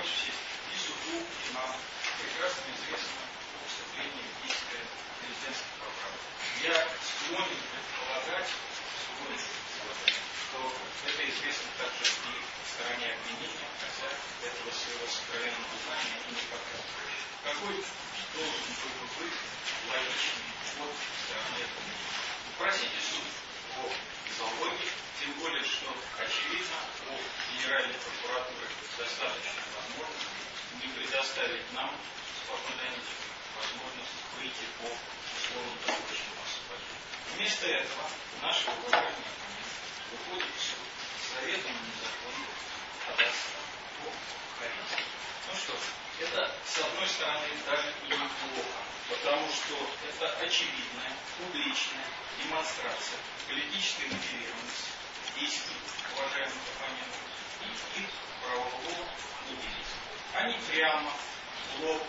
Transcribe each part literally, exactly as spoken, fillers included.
Ваша честь, и суду, и нам прекрасно известно о вступлении в действие президентских поправок. Я склонен предполагать, склонен предполагать, что это известно также и в стороне обвинения, хотя этого своего сокровенного знания и не показывает. Какой должен был бы быть логичный ход стороны обвинения? Просите суд о залоге, тем более, что очевидно у Генеральной прокуратуры достаточно возможности не предоставить нам, Спокойной Анечке, возможность выйти по условиям досрочного освобождения. Вместо этого наши уважаемые оппоненты выходят в суд с советом незаконного ходатайства по коррупции. Ну что ж, это, с одной стороны, даже и неплохо, потому что это очевидная, публичная демонстрация политической мотивированности действий уважаемых оппонентов и их правового неделения. Они прямо, в лоб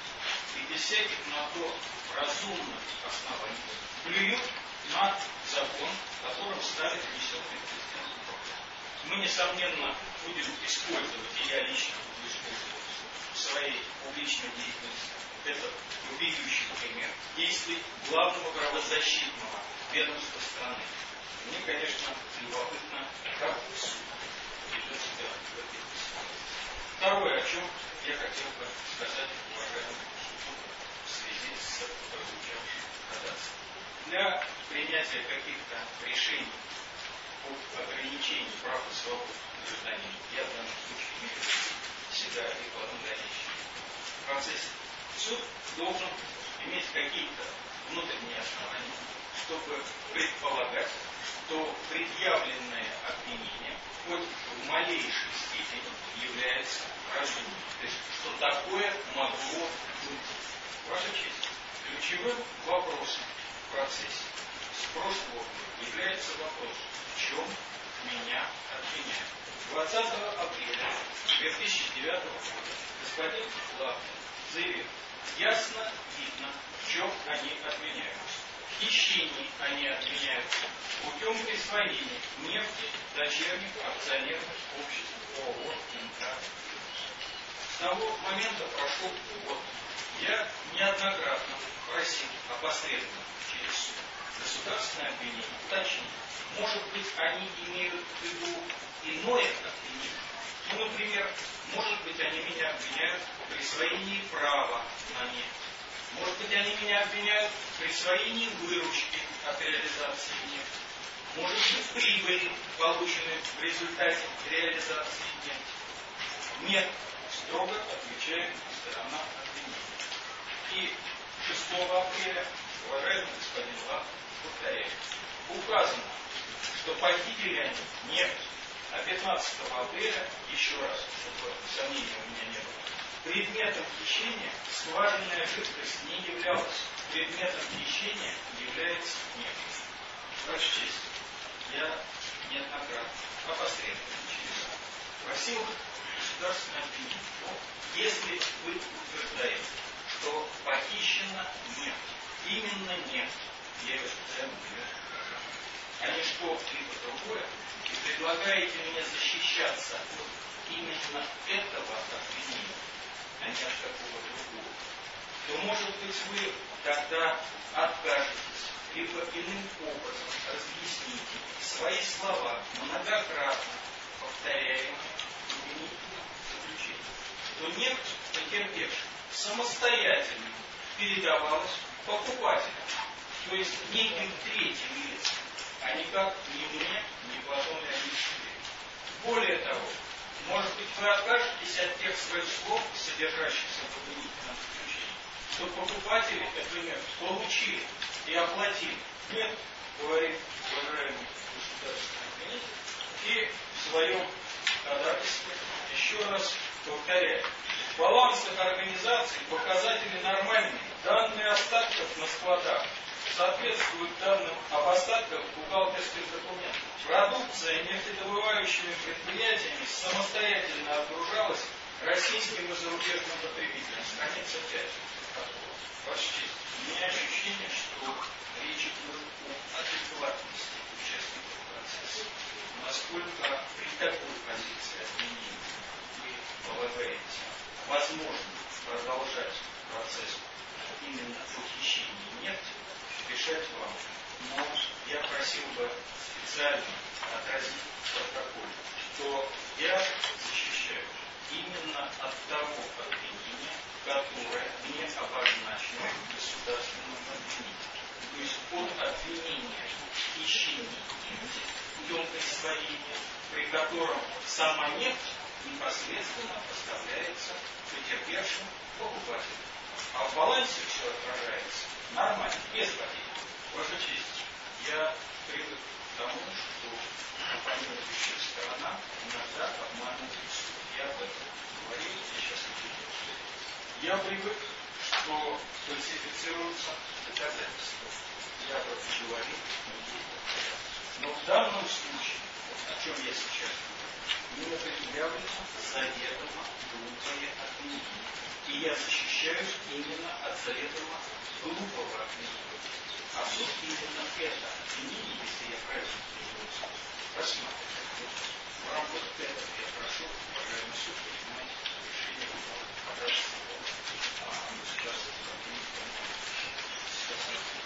и без всяких на то разумных оснований плюют на закон, которым стали внесенные президентом прокурор. Мы, несомненно, будем использовать, и я лично буду использовать в своей публичной деятельности этот вопиющий пример действий главного правозащитного ведомства страны. Мне, конечно, любопытно, как суд ведет себя в этой ситуации. Второе, о чем я хотел бы сказать уважаемому суду в связи с прозвучавшим ходатайством. Для принятия каких-то решений по ограничению прав и свобод гражданина, я в данном случае имею в виду себя и Платон Ильича, в процессе суд должен иметь какие-то внутренние основания, чтобы предполагать, что предъявленное обвинение хоть в малейшей степени является разумным. То есть, что такое могло быть. Ваша честь, ключевым вопросом в процессе с прошлого является вопрос, в чем меня обвиняют. двадцатого апреля две тысячи девятого года господин Лавкин заявил, ясно видно, в чем они обвиняются. В хищении они обвиняются путем присвоения нефти дочерних акционерных обществ ООО «Инка». С того момента прошел год. Я неоднократно просил опосредованно через суд государственное обвинение уточнить. Может быть, они имеют в виду иное обвинение. Ну, например, может быть, они меня обвиняют в присвоении права на нефть. Может быть, они меня обвиняют в присвоении выручки от реализации нефти. Может быть, прибыли, полученной в результате реализации нефти. Нет, строго отвечает сторона обвинения. И шестого апреля, уважаемый господин Лавкин, повторяет, указано, что похитили они нефть, а пятнадцатого апреля, еще раз, чтобы сомнений у меня не было, предметом хищения скважинная жидкость не являлась. Предметом хищения является нефть. Ваша честь, я неоднократно, опосредованно через просил государственное обвинение. Но если вы утверждаете, что похищена нефть, именно нефть, я ее специально привез, а не что-либо другое, и предлагаете мне защищаться от именно этого обвинения, а не от какого другого, то, может быть, вы тогда откажетесь, либо иным образом разъясните свои слова, многократно повторяемые обвинительным заключением, что нефть, потерпевшая, самостоятельно передавалась покупателям, то есть неким третьим лицам, а никак ни мне, ни Платону Ильичу. Более того, может быть, вы откажетесь от тех своих слов, содержащихся в обвинительном заключении, что покупатели, например, получили и оплатили. Нет, говорит уважаемый государственный обвинитель, и в своем ходатайстве еще раз повторяет. В балансах организаций показатели нормальные, данные остатков на складах соответствуют данным об остатках бухгалтерских документов. Продукция нефтедобывающими предприятиями самостоятельно отгружалась российским и зарубежным потребителям. Страница пять. Почти. У меня ощущение, что речь идет о адекватности участников процесса. Насколько при такой позиции обвинения вы полагаете возможно продолжать процесс именно похищения нефти, решать вам. Но я просил бы специально отразить в протоколе, что я защищаю именно от того обвинения, которое не обозначено государственным обвинением. То есть от обвинения в хищении нефти путем присвоения, при котором сама нефть непосредственно поставляется потерпевшим покупателям. А в балансе все отражается нормально, без потерь. Ваша честь, я привык к тому, что оппонирующая сторона иногда обманывает суд. Я об этом говорил, и сейчас это. Я привык, что фальсифицируются доказательства. Я об этом говорил, но в данном случае, о чем я сейчас говорю, мне предъявлено заведомо глупое обвинение. И я защищаюсь именно от заведомо глупого обвинения. А суд именно это обвинение, если я правильно понимаю, рассматривает. В рамках этого я прошу, уважаемый суд, принимать решение по государственному государственному